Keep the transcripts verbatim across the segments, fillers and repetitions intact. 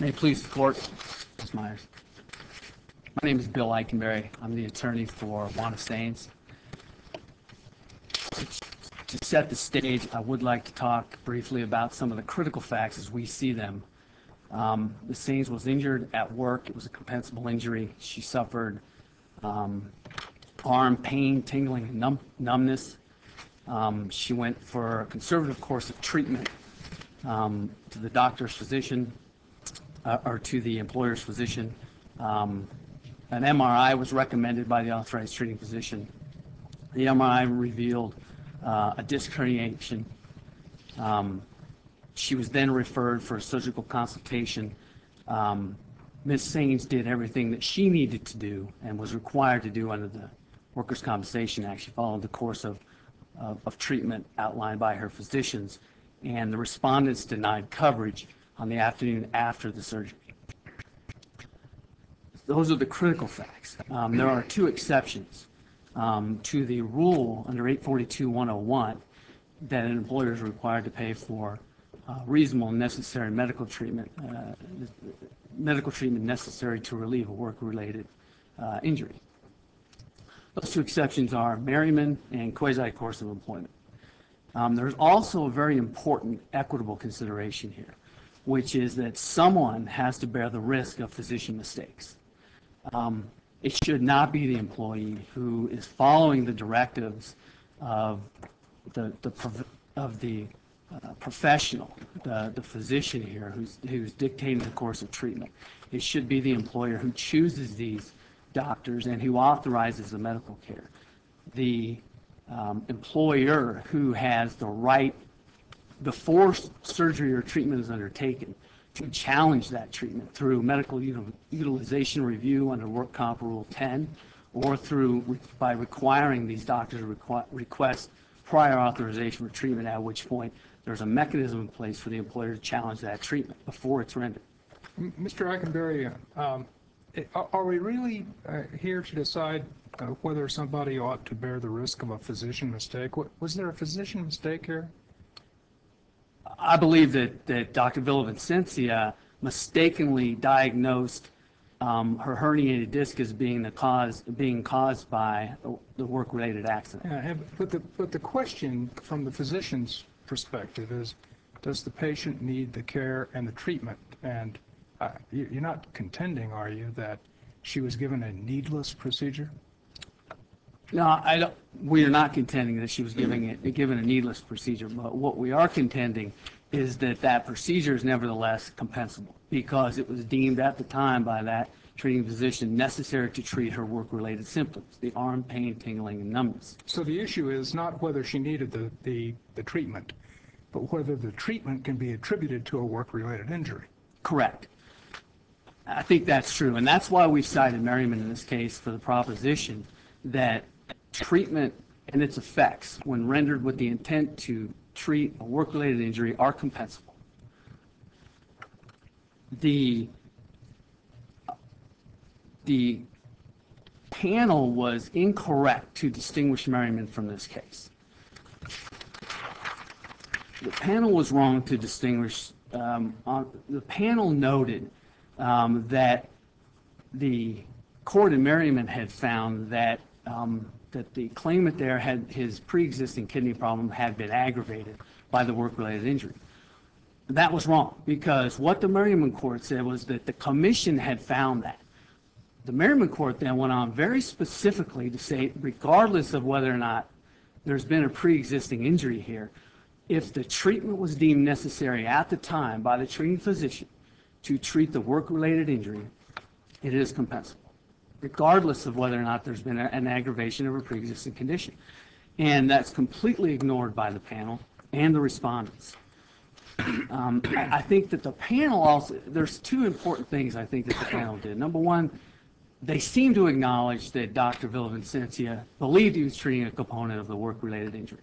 May it please the court, Miz Myers. My name is Bill Eikenberry. I'm the attorney for Wanda Sains. To set the stage, I would like to talk briefly about some of the critical facts as we see them. Um, Miz Sains was injured at work. It was a compensable injury. She suffered um, arm pain, tingling, and numb numbness. Um, she went for a conservative course of treatment um, to the doctor's physician, uh, or to the employer's physician. Um, an M R I was recommended by the authorized treating physician. The M R I revealed uh, a disc herniation. Um, she was then referred for a surgical consultation. Um, Miz Sains did everything that she needed to do and was required to do under the Workers' Compensation Act. She followed the course of, of, of treatment outlined by her physicians, and the respondents denied coverage on the afternoon after the surgery. Those are the critical facts. Um, there are two exceptions um, to the rule under eight forty-two one oh one that an employer is required to pay for uh, reasonable and necessary medical treatment, uh, medical treatment necessary to relieve a work-related uh, injury. Those two exceptions are Merriman and quasi-course of employment. Um, there's also a very important equitable consideration here, which is that someone has to bear the risk of physician mistakes. Um, it should not be the employee who is following the directives of the, the of the uh, professional, the, the physician here, who's, who's dictating the course of treatment. It should be the employer who chooses these doctors and who authorizes the medical care. The um, employer who has the right, before surgery or treatment is undertaken, to challenge that treatment through medical util utilization review under Work Comp Rule ten, or through by requiring these doctors to requ request prior authorization for treatment, at which point there's a mechanism in place for the employer to challenge that treatment before it's rendered. Mister Eikenberry, um, are we really uh, here to decide uh, whether somebody ought to bear the risk of a physician mistake? What, was there a physician mistake here? I believe that, that Doctor Villavicencio mistakenly diagnosed um, her herniated disc as being the cause, being caused by the work-related accident. Yeah, but the but the question from the physician's perspective is, does the patient need the care and the treatment? And uh, you're not contending, are you, that she was given a needless procedure? No, I don't, we are not contending that she was giving it, given a needless procedure, but what we are contending is that that procedure is nevertheless compensable because it was deemed at the time by that treating physician necessary to treat her work-related symptoms, the arm pain, tingling, and numbness. So the issue is not whether she needed the, the, the treatment, but whether the treatment can be attributed to a work-related injury. Correct. I think that's true, and that's why we cited Merriman in this case for the proposition that treatment and its effects, when rendered with the intent to treat a work-related injury, are compensable. The, the panel was incorrect to distinguish Merriman from this case. The panel was wrong to distinguish. Um, on, the panel noted um, that the court in Merriman had found that um, that the claimant there had his pre-existing kidney problem had been aggravated by the work-related injury. That was wrong because what the Merriman court said was that the commission had found that. The Merriman court then went on very specifically to say, regardless of whether or not there's been a pre-existing injury here, if the treatment was deemed necessary at the time by the treating physician to treat the work-related injury, it is compensable, regardless of whether or not there's been a, an aggravation of a pre-existing condition. And that's completely ignored by the panel and the respondents. Um, I, I think that the panel also, there's two important things I think that the panel did. Number one, they seem to acknowledge that Doctor Villavicencio believed he was treating a component of the work-related injury.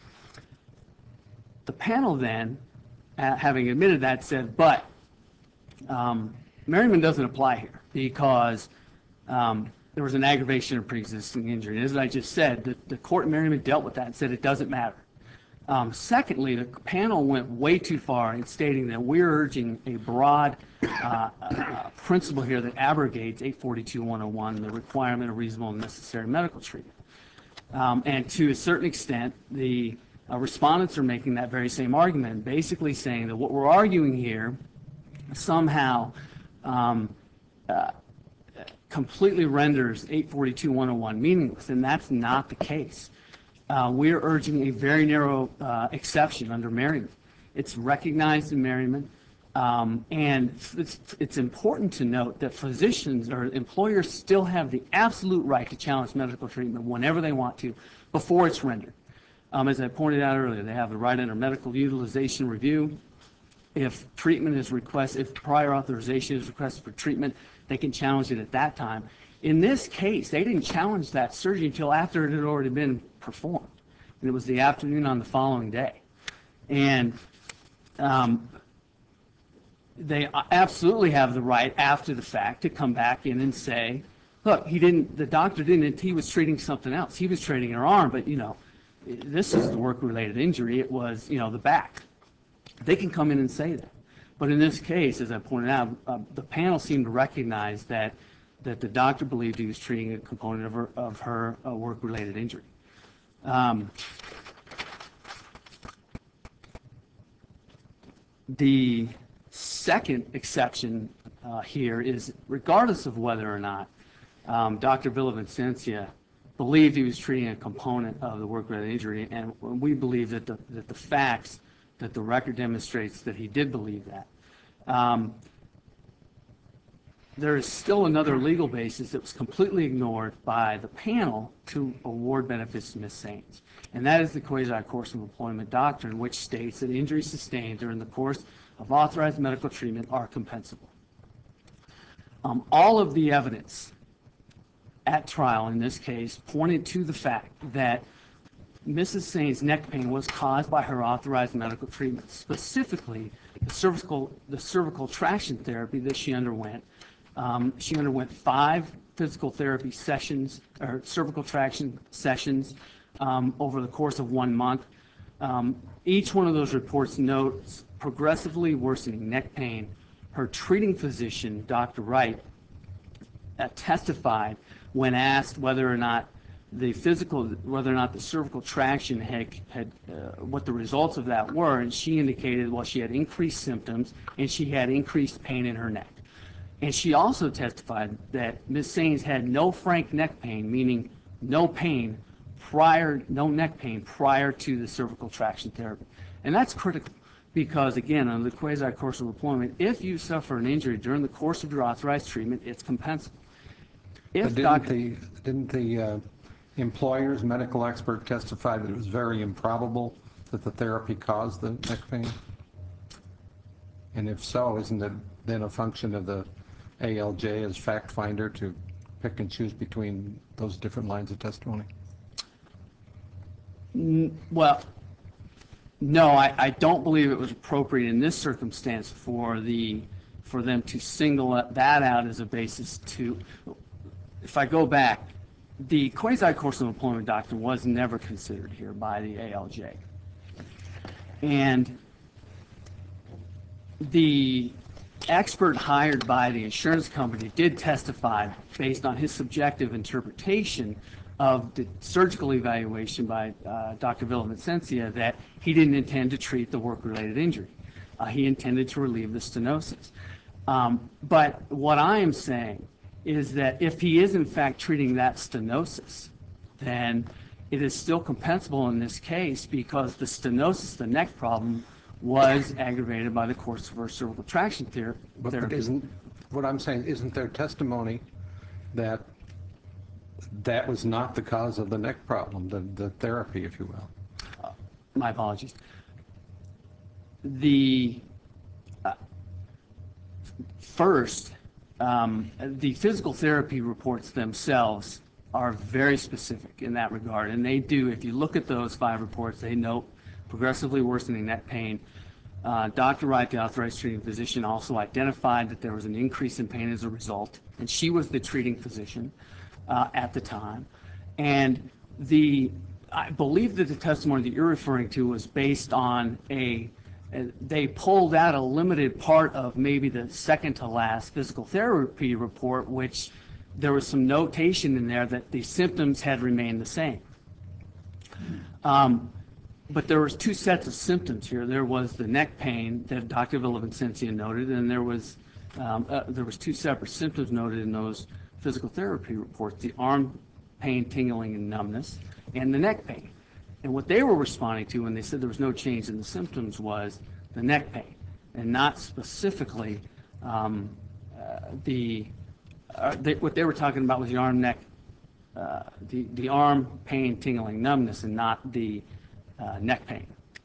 The panel then, uh, having admitted that, said, but um, Merriman doesn't apply here because um, there was an aggravation of pre-existing injury. And as I just said, the, the court in Merriman dealt with that and said it doesn't matter. Um, secondly, the panel went way too far in stating that we're urging a broad uh, uh, principle here that abrogates eight forty-two one oh one, the requirement of reasonable and necessary medical treatment. Um, and to a certain extent, the uh, respondents are making that very same argument, basically saying that what we're arguing here somehow um, uh, completely renders eight forty-two one oh one meaningless, and that's not the case. Uh, we are urging a very narrow uh, exception under Merriman. It's recognized in Merriman, um, and it's, it's important to note that physicians or employers still have the absolute right to challenge medical treatment whenever they want to before it's rendered. Um, as I pointed out earlier, they have the right under medical utilization review. If treatment is requested, if prior authorization is requested for treatment, they can challenge it at that time. In this case, they didn't challenge that surgery until after it had already been performed. And it was the afternoon on the following day. And um, they absolutely have the right after the fact to come back in and say, look, he didn't, the doctor didn't, he was treating something else. He was treating her arm, but, you know, this is the work-related injury. It was, you know, the back. They can come in and say that. But in this case, as I pointed out, uh, the panel seemed to recognize that that the doctor believed he was treating a component of her, of her uh, work-related injury. Um, the second exception uh, here is, regardless of whether or not um, Doctor Villavicencio believed he was treating a component of the work-related injury, and we believe that the, that the facts, that the record demonstrates that he did believe that. Um, there is still another legal basis that was completely ignored by the panel to award benefits to Miz Saines, and that is the quasi-course of employment doctrine, which states that injuries sustained during the course of authorized medical treatment are compensable. Um, all of the evidence at trial in this case pointed to the fact that Missus Saines' neck pain was caused by her authorized medical treatment, specifically the cervical, the cervical traction therapy that she underwent. Um, she underwent five physical therapy sessions, or cervical traction sessions, um, over the course of one month. Um, each one of those reports notes progressively worsening neck pain. Her treating physician, Doctor Wright, uh, testified when asked whether or not the physical, whether or not the cervical traction had, had uh, what the results of that were, and she indicated, well, she had increased symptoms and she had increased pain in her neck. And she also testified that Miz Saines had no frank neck pain, meaning no pain prior, no neck pain prior to the cervical traction therapy. And that's critical because, again, under the quasi-course of employment, if you suffer an injury during the course of your authorized treatment, it's compensable. If But didn't doctor, the, didn't the uh, employer's medical expert testify that it was very improbable that the therapy caused the neck pain? And if so, isn't it then a function of the A L J as fact finder to pick and choose between those different lines of testimony? well, no, I, I don't believe it was appropriate in this circumstance for the for them to single that out as a basis to. If I go back, the quasi-course of employment doctrine was never considered here by the A L J. And the expert hired by the insurance company did testify based on his subjective interpretation of the surgical evaluation by uh, Doctor Villavicencio that he didn't intend to treat the work-related injury. Uh, he intended to relieve the stenosis. Um, but what I am saying is that if he is in fact treating that stenosis, then it is still compensable in this case because the stenosis, the neck problem, was aggravated by the course of her cervical traction ther But, therapy. but isn't, what I'm saying, isn't there testimony that that was not the cause of the neck problem, the, the therapy, if you will? Uh, my apologies. The uh, first, um, the physical therapy reports themselves are very specific in that regard, and they do, if you look at those five reports, they note progressively worsening neck pain. Uh, Doctor Wright, the authorized treating physician, also identified that there was an increase in pain as a result, and she was the treating physician uh, at the time. And the I believe that the testimony that you're referring to was based on a, a- they pulled out a limited part of maybe the second to last physical therapy report, which there was some notation in there that the symptoms had remained the same. Um, but there was two sets of symptoms here. There was the neck pain that Doctor Villavicencio noted, and there was um, uh, there was two separate symptoms noted in those physical therapy reports: the arm pain, tingling, and numbness, and the neck pain. And what they were responding to when they said there was no change in the symptoms was the neck pain, and not specifically um, uh, the, uh, they, what they were talking about was the arm, neck, uh, the, the arm pain, tingling, numbness, and not the uh, neck pain.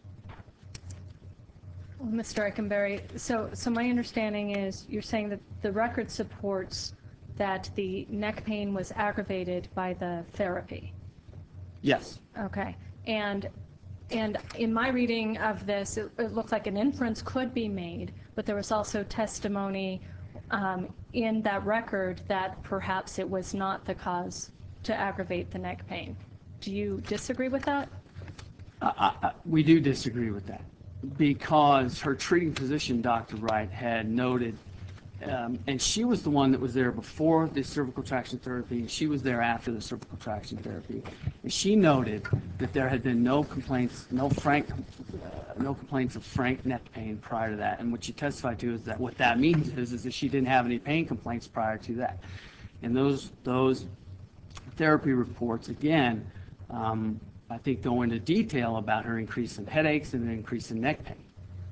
Well, Mister Eikenberry, so, so my understanding is you're saying that the record supports that the neck pain was aggravated by the therapy. Yes. Okay. And and in my reading of this, it, it looked like an inference could be made, but there was also testimony um, in that record that perhaps it was not the cause to aggravate the neck pain. Do you disagree with that? I, I, we do disagree with that, because her treating physician, Doctor Wright, had noted, um, and she was the one that was there before the cervical traction therapy, and she was there after the cervical traction therapy, and she noted that there had been no complaints, no frank, uh, no complaints of frank neck pain prior to that. And what she testified to is that what that means is, is that she didn't have any pain complaints prior to that. And those those therapy reports, again, um, I think go into detail about her increase in headaches and an increase in neck pain.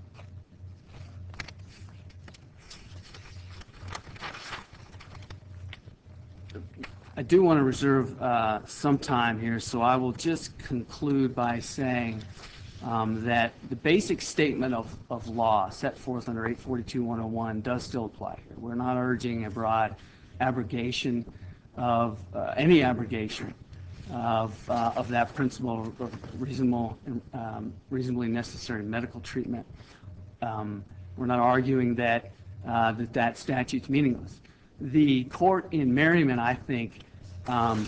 I do want to reserve uh, some time here, so I will just conclude by saying um, that the basic statement of, of law set forth under eight forty-two one oh one does still apply here. We're not urging a broad abrogation of uh, any abrogation of, uh, of that principle of reasonable, um, reasonably necessary medical treatment. Um, we're not arguing that, uh, that that statute's meaningless. The court in Merriman, I think, um,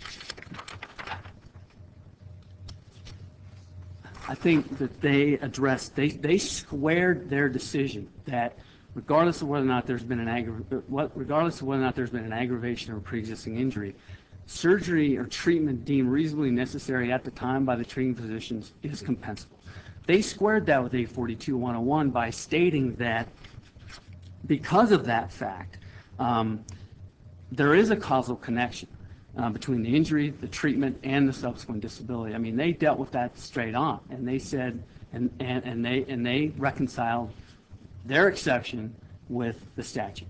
I think that they addressed, they, they squared their decision that regardless of whether or not there's been an aggra- what, regardless of whether or not there's been an aggravation or pre-existing injury, surgery or treatment deemed reasonably necessary at the time by the treating physicians is compensable. They squared that with eight forty-two one oh one by stating that because of that fact, um, there is a causal connection uh, between the injury, the treatment, and the subsequent disability. I mean, they dealt with that straight on, and they said, and, and, and they and they reconciled their exception with the statute.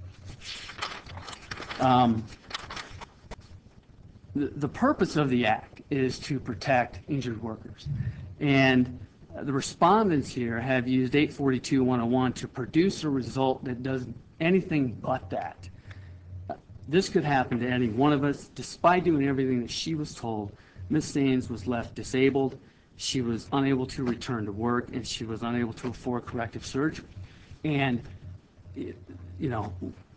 Um, the, the purpose of the act is to protect injured workers, and the respondents here have used eight forty-two one oh one to produce a result that does anything but that. This could happen to any one of us. Despite doing everything that she was told, Miz Sains was left disabled. She was unable to return to work, and she was unable to afford corrective surgery. And, you know,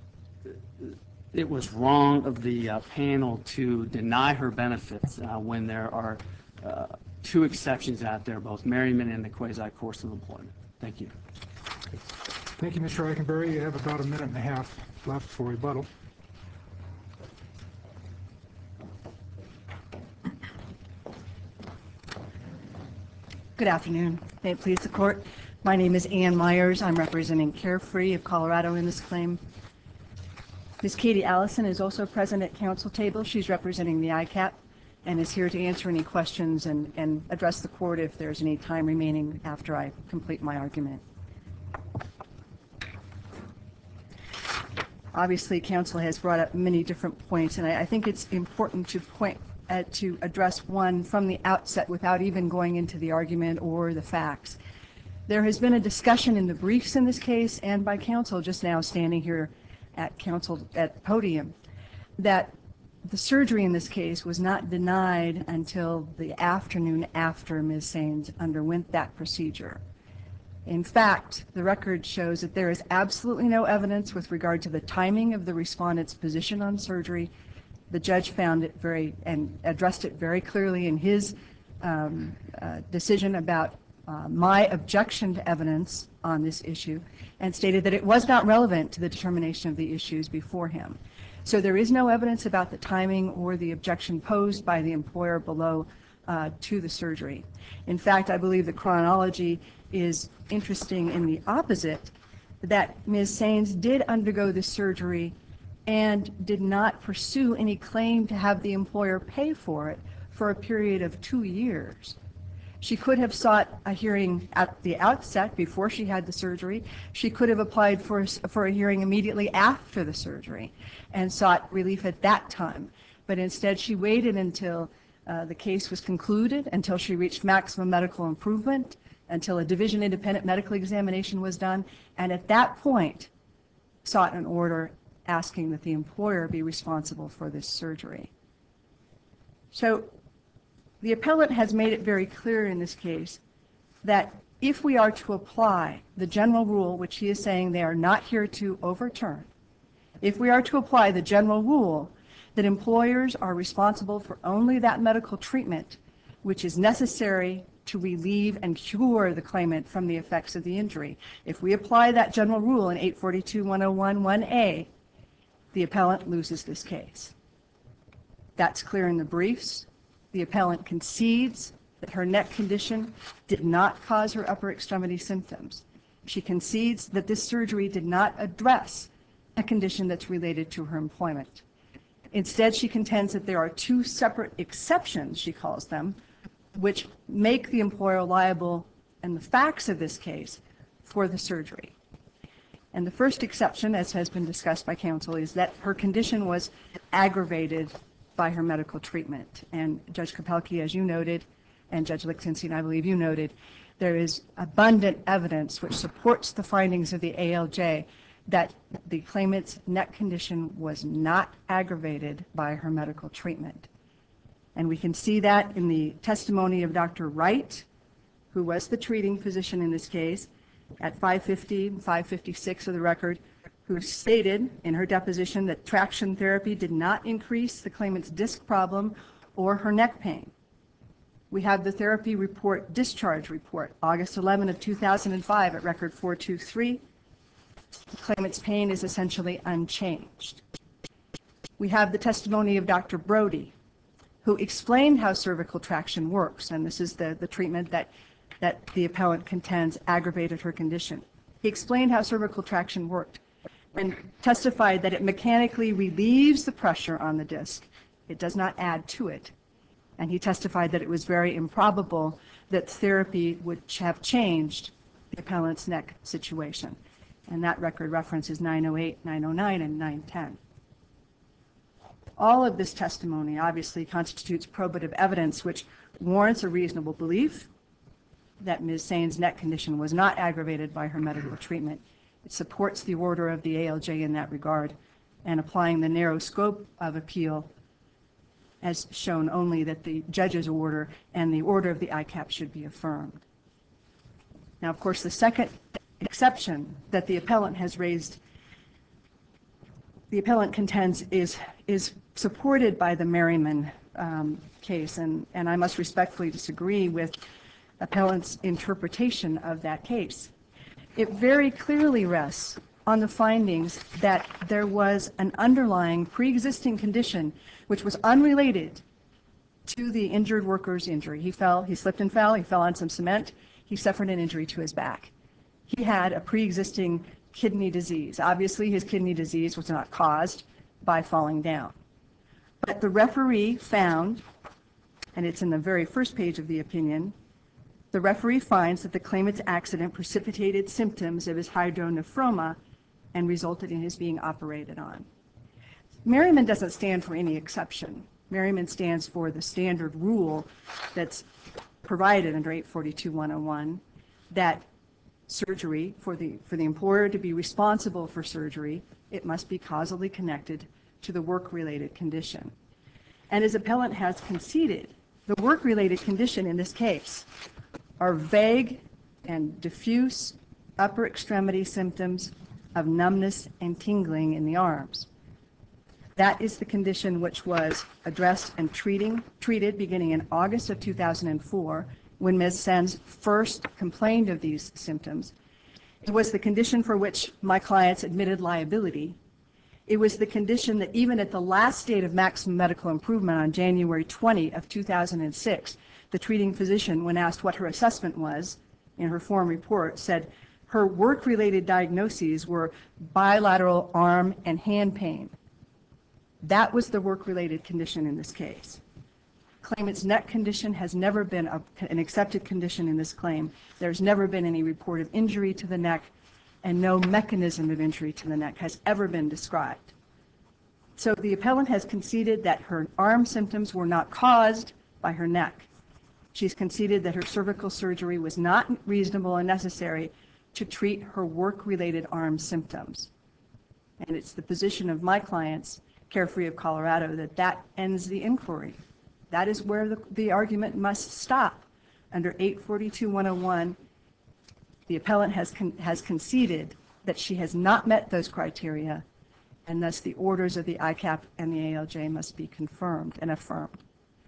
it was wrong of the uh, panel to deny her benefits uh, when there are uh, two exceptions out there, both Merriman and the quasi-course of employment. Thank you. Thank you, Mister Eikenberry. You have about a minute and a half left for rebuttal. Good afternoon. May it please the court. My name is Ann Myers. I'm representing Carefree of Colorado in this claim. Miz Katie Allison is also present at council table. She's representing the I CAP and is here to answer any questions and, and address the court if there's any time remaining after I complete my argument. Obviously, council has brought up many different points, and I, I think it's important to point Uh, to address one from the outset without even going into the argument or the facts. There has been a discussion in the briefs in this case and by counsel just now standing here at council at the podium that the surgery in this case was not denied until the afternoon after Miz Sains underwent that procedure. In fact, the record shows that there is absolutely no evidence with regard to the timing of the respondent's position on surgery. The judge found it very and addressed it very clearly in his um, uh, decision about uh, my objection to evidence on this issue and stated that it was not relevant to the determination of the issues before him. So there is no evidence about the timing or the objection posed by the employer below uh, to the surgery. In fact, I believe the chronology is interesting in the opposite, that Miz Sains did undergo the surgery and did not pursue any claim to have the employer pay for it for a period of two years. She could have sought a hearing at the outset before she had the surgery. She could have applied for, for a hearing immediately after the surgery and sought relief at that time. But instead, she waited until uh, the case was concluded, until she reached maximum medical improvement, until a division independent medical examination was done, and at that point sought an order asking that the employer be responsible for this surgery. So the appellant has made it very clear in this case that if we are to apply the general rule, which he is saying they are not here to overturn, if we are to apply the general rule that employers are responsible for only that medical treatment which is necessary to relieve and cure the claimant from the effects of the injury, if we apply that general rule in eight forty-two dash one oh one one A, the appellant loses this case. That's clear in the briefs. The appellant concedes that her neck condition did not cause her upper extremity symptoms. She concedes that this surgery did not address a condition that's related to her employment. Instead, she contends that there are two separate exceptions, she calls them, which make the employer liable in the facts of this case for the surgery. And the first exception, as has been discussed by counsel, is that her condition was aggravated by her medical treatment. And Judge Kopelke, as you noted, and Judge Lichtenstein, I believe you noted, there is abundant evidence which supports the findings of the A L J that the claimant's neck condition was not aggravated by her medical treatment. And we can see that in the testimony of Doctor Wright, who was the treating physician in this case, at five fifty and five fifty-six of the record, who stated in her deposition that traction therapy did not increase the claimant's disc problem or her neck pain. We have the therapy report, discharge report, August eleventh of two thousand five at record four two three. The claimant's pain is essentially unchanged. We have the testimony of Doctor Brody, who explained how cervical traction works, and this is the, the treatment that, that the appellant contends aggravated her condition. He explained how cervical traction worked and testified that it mechanically relieves the pressure on the disc. It does not add to it. And he testified that it was very improbable that therapy would have changed the appellant's neck situation. And that record reference is nine oh eight, nine oh nine, and nine ten. All of this testimony obviously constitutes probative evidence which warrants a reasonable belief that Miz Sains' neck condition was not aggravated by her medical treatment. It supports the order of the A L J in that regard, and applying the narrow scope of appeal has shown only that the judge's order and the order of the I C A P should be affirmed. Now, of course, the second exception that the appellant has raised, the appellant contends, is, is supported by the Merriman um, case, and, and I must respectfully disagree with appellant's interpretation of that case. It very clearly rests on the findings that there was an underlying pre-existing condition which was unrelated to the injured worker's injury. He fell, he slipped and fell, he fell on some cement, he suffered an injury to his back. He had a pre-existing kidney disease. Obviously, his kidney disease was not caused by falling down. But the referee found, and it's in the very first page of the opinion, the referee finds that the claimant's accident precipitated symptoms of his hydronephroma and resulted in his being operated on. Merriman doesn't stand for any exception. Merriman stands for the standard rule that's provided under eight forty-two dash one oh one, that surgery, for the, for the employer to be responsible for surgery, it must be causally connected to the work-related condition. And as appellant has conceded, the work-related condition in this case are vague and diffuse upper extremity symptoms of numbness and tingling in the arms. That is the condition which was addressed and treating, treated beginning in August of two thousand four, when Miz Sens first complained of these symptoms. It was the condition for which my clients admitted liability. It was the condition that even at the last date of maximum medical improvement on January twentieth of two thousand six, the treating physician, when asked what her assessment was in her form report, said her work-related diagnoses were bilateral arm and hand pain. That was the work-related condition in this case. Claimant's neck condition has never been a, an accepted condition in this claim. There's never been any report of injury to the neck, and no mechanism of injury to the neck has ever been described. So the appellant has conceded that her arm symptoms were not caused by her neck. She's conceded that her cervical surgery was not reasonable and necessary to treat her work-related arm symptoms. And it's the position of my clients, Carefree of Colorado, that that ends the inquiry. That is where the, the argument must stop. Under eight forty-two one oh one, the appellant has, con, has conceded that she has not met those criteria, and thus the orders of the I CAP and the A L J must be confirmed and affirmed.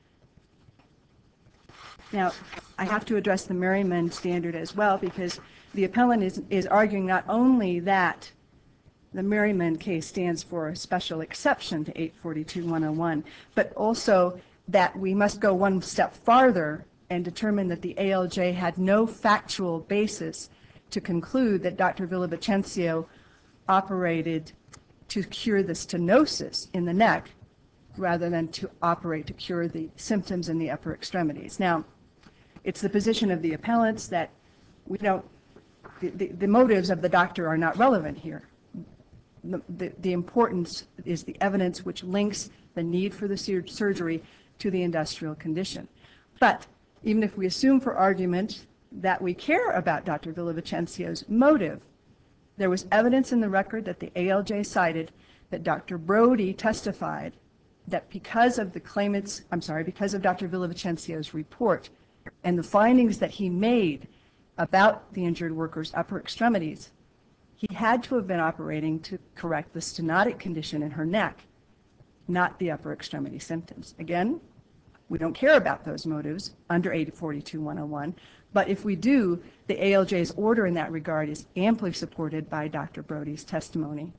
Now, I have to address the Merriman standard as well, because the appellant is, is arguing not only that the Merriman case stands for a special exception to eight forty-two one oh one, but also that we must go one step farther and determine that the A L J had no factual basis to conclude that Doctor Villavicencio operated to cure the stenosis in the neck rather than to operate to cure the symptoms in the upper extremities. Now, it's the position of the appellants that we don't, the, the, the motives of the doctor are not relevant here. The, the, the importance is the evidence which links the need for the sur surgery to the industrial condition. But even if we assume for argument that we care about Doctor Villavicencio's motive, there was evidence in the record that the A L J cited that Doctor Brody testified that because of the claimant's, I'm sorry, because of Doctor Villavicencio's report and the findings that he made about the injured worker's upper extremities, he had to have been operating to correct the stenotic condition in her neck, not the upper extremity symptoms. Again, we don't care about those motives under eight forty-two one oh one, but if we do, the A L J's order in that regard is amply supported by Doctor Brody's testimony.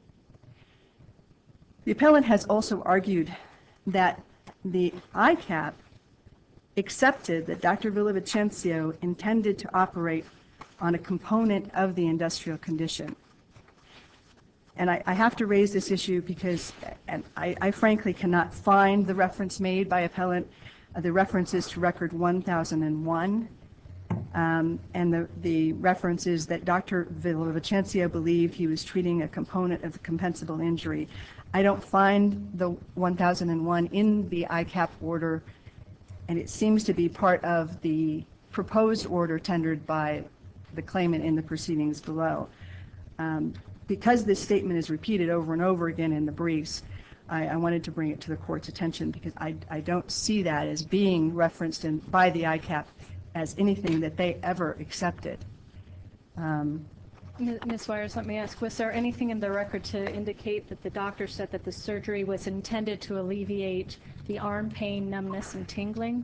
The appellant has also argued that the I CAP accepted that Doctor Villavicencio intended to operate on a component of the industrial condition. And I, I have to raise this issue because and I, I frankly cannot find the reference made by appellant. Uh, the reference is to record one thousand one, um, and the, the reference is that Doctor Villavicencio believed he was treating a component of the compensable injury. I don't find the one thousand one in the I CAP order, and it seems to be part of the proposed order tendered by the claimant in the proceedings below. Um, because this statement is repeated over and over again in the briefs, I, I wanted to bring it to the court's attention because I, I don't see that as being referenced in, by the I CAP as anything that they ever accepted. Um, Miz Wires, let me ask, was there anything in the record to indicate that the doctor said that the surgery was intended to alleviate the arm pain, numbness, and tingling?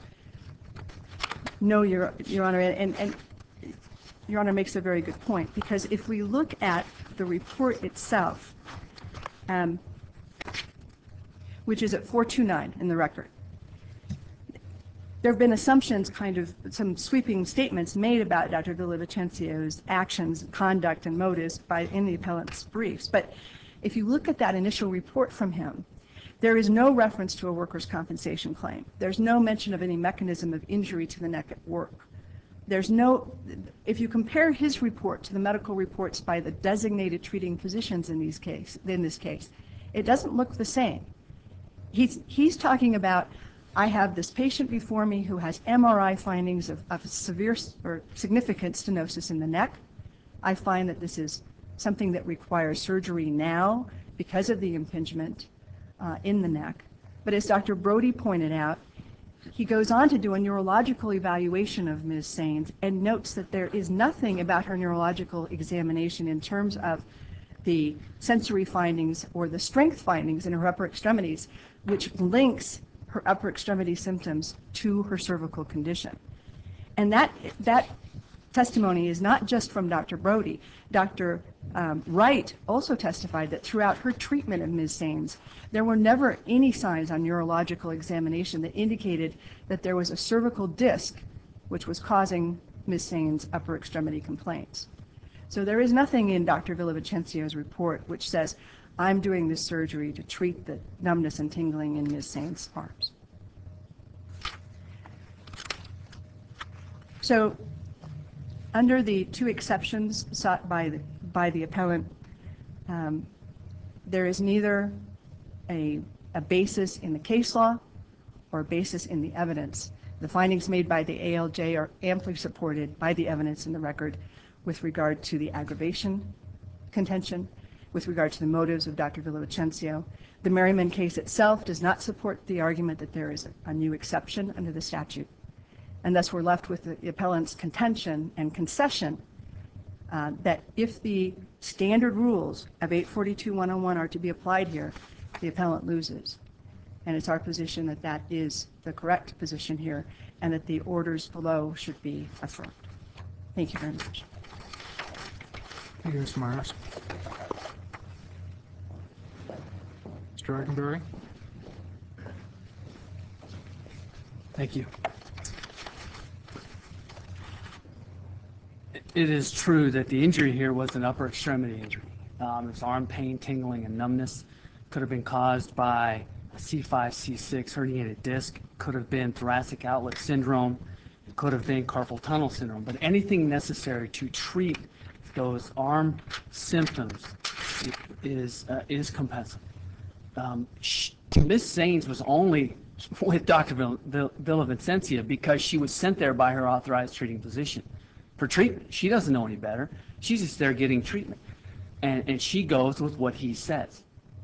No, Your, Your Honor, and, and Your Honor makes a very good point, because if we look at the report itself, um, which is at four two nine in the record, there have been assumptions, kind of some sweeping statements made about Doctor Villavicencio's actions, conduct, and motives by, in the appellant's briefs. But if you look at that initial report from him, there is no reference to a workers' compensation claim. There's no mention of any mechanism of injury to the neck at work. There's no, if you compare his report to the medical reports by the designated treating physicians in these case, in this case, it doesn't look the same. He's, he's talking about, I have this patient before me who has M R I findings of, of severe or significant stenosis in the neck. I find that this is something that requires surgery now because of the impingement uh, in the neck. But as Doctor Brody pointed out, he goes on to do a neurological evaluation of Miz Sains and notes that there is nothing about her neurological examination in terms of the sensory findings or the strength findings in her upper extremities, which links her upper extremity symptoms to her cervical condition. And that, that testimony is not just from Doctor Brody. Doctor Um, Wright also testified that throughout her treatment of Miz Sains, there were never any signs on neurological examination that indicated that there was a cervical disc which was causing Miz Sains' upper extremity complaints. So there is nothing in Doctor Villavicencio's report which says, I'm doing this surgery to treat the numbness and tingling in Miz Sains' arms. So under the two exceptions sought by the, by the appellant, um, there is neither a, a basis in the case law or a basis in the evidence. The findings made by the A L J are amply supported by the evidence in the record with regard to the aggravation contention, with regard to the motives of Doctor Villavicencio. The Merriman case itself does not support the argument that there is a, a new exception under the statute. And thus we're left with the appellant's contention and concession uh, that if the standard rules of eight forty-two one oh one are to be applied here, the appellant loses. And it's our position that that is the correct position here and that the orders below should be affirmed. Thank you very much. Thank you, Miz Myers. Mister Eikenberry? Thank you. It is true that the injury here was an upper extremity injury. Um, it was arm pain, tingling, and numbness. Could have been caused by a C five C six herniated disc. Could have been thoracic outlet syndrome. It could have been carpal tunnel syndrome. But anything necessary to treat those arm symptoms is uh, is compensable. Um, Miz Sains was only with Doctor Vill- Vill- Villavicencio because she was sent there by her authorized treating physician for treatment. She doesn't know any better. She's just there getting treatment. And, and she goes with what he says.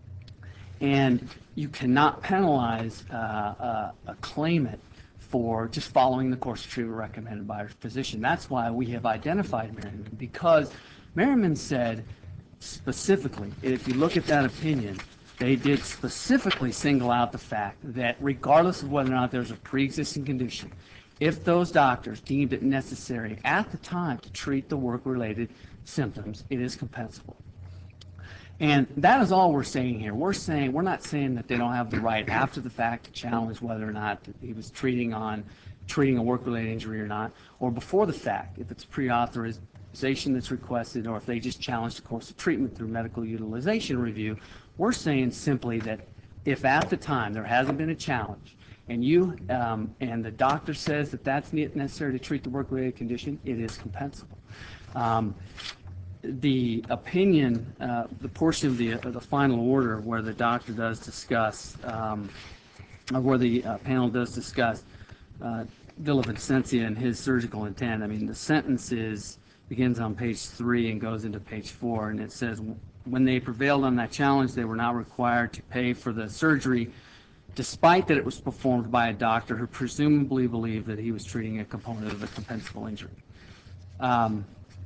And you cannot penalize uh, uh, a claimant for just following the course of treatment recommended by her physician. That's why we have identified Merriman, because Merriman said specifically, if you look at that opinion, they did specifically single out the fact that regardless of whether or not there's a pre-existing condition, if those doctors deemed it necessary at the time to treat the work-related symptoms, it is compensable. And that is all we're saying here. We're saying, we're not saying that they don't have the right after the fact to challenge whether or not he was treating on treating a work-related injury or not, or before the fact, if it's pre-authorization that's requested, or if they just challenge the course of treatment through medical utilization review. We're saying simply that if at the time there hasn't been a challenge, and you um, and the doctor says that that's necessary to treat the work-related condition, it is compensable. Um, the opinion, uh, the portion of the, of the final order where the doctor does discuss, um, or where the uh, panel does discuss uh, Villavicencio and his surgical intent, I mean, the sentence is, begins on page three and goes into page four, and it says, when they prevailed on that challenge, they were not required to pay for the surgery, despite that it was performed by a doctor who presumably believed that he was treating a component of a compensable injury. Um,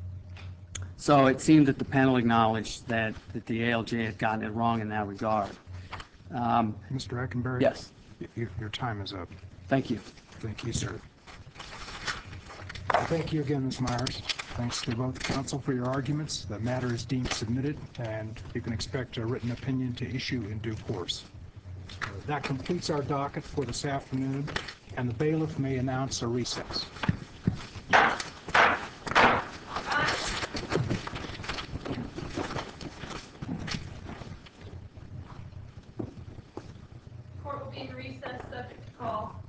so it seemed that the panel acknowledged that, that the A L J had gotten it wrong in that regard. Um, Mister Eikenberry? yes. Your, your time is up. Thank you. Thank you, sir. Thank you again, Miz Myers. Thanks to both counsel for your arguments. The matter is deemed submitted, and you can expect a written opinion to issue in due course. Uh, that completes our docket for this afternoon, and the bailiff may announce a recess. Court will be in recess subject to call.